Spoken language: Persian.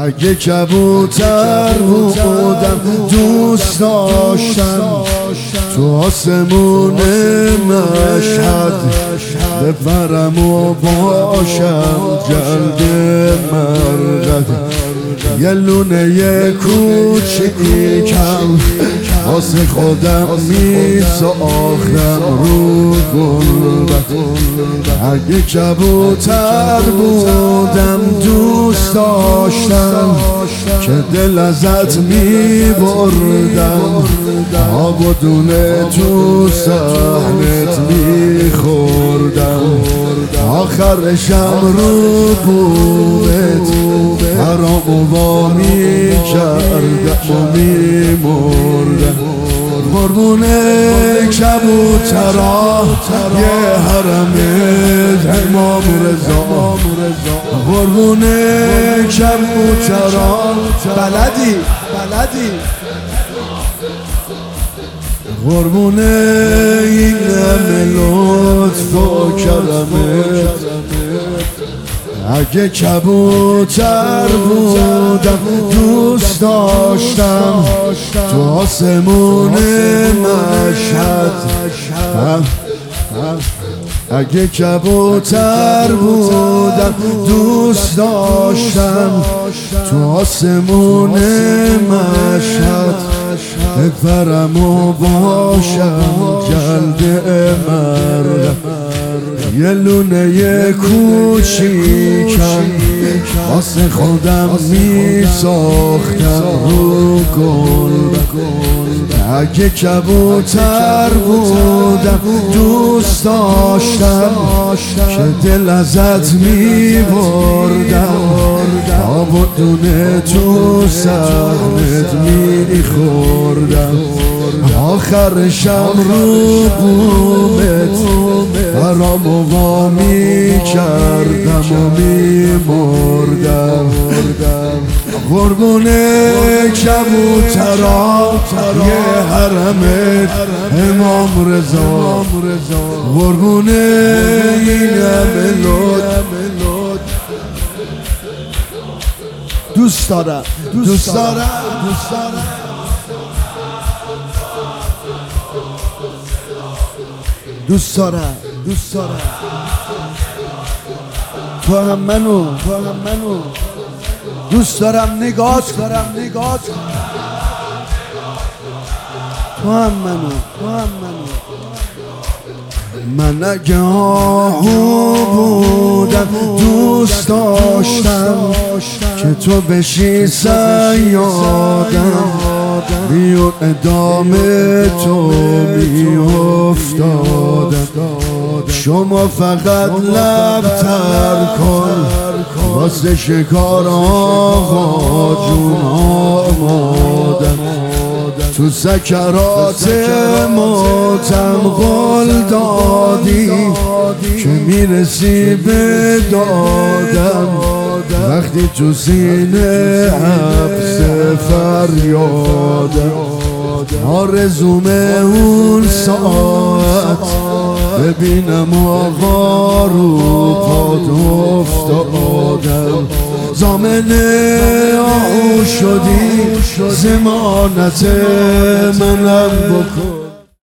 اگه کبوتر بودم دوست داشتم تو آسمون مشهد بپرم و باشم جلد مرقد یه لونه کوچیکم واسه خودم می ساختم رو گلبد اگه کبوتر بودم دوست داشتم که دل ازت می بردم آب و دونه تو صحنت می خوردم آخرشم رو بومت حرام و با می کردم و می مردم قربونه کبوترا یه حرمت امام رضا قربونه کبوترا بلدی قربونه این همه لطف و کرمت اگه کبوتر بودم دوست داشتم تو آسمون مشهد اگه کبوتر بودم دوست داشتم تو آسمون مشهد بپرم و باشم جلد مرد یه لونه کوچیکم واسه خودم می ساختم رو گل اگه کبوتر بودم دوست داشتم که دل ازت می بردم آب و دونه تو صحنت می خوردم آخرشم رو بومت حرام و وا می کردم و می مردم قربونه کبوترا یه حرمت امام رضا قربونه این همه لطف دوست دارم تو هم منو دوست دارم نگاه تو هم منو من اگه آهو بودم دوست داشتم که تو بشی صیادم بیون ادامه تو می افتادم شما فقط لب تر کن واسه شکار آقا جون آمادم تو سکرات موتم قول دادی که میرسی به دادم وقتی تو سینه حبس فریادم آرزومه اون ساعت ببینم آقا رو پاد افتادم زامن آهو شدی زمانت منم بکن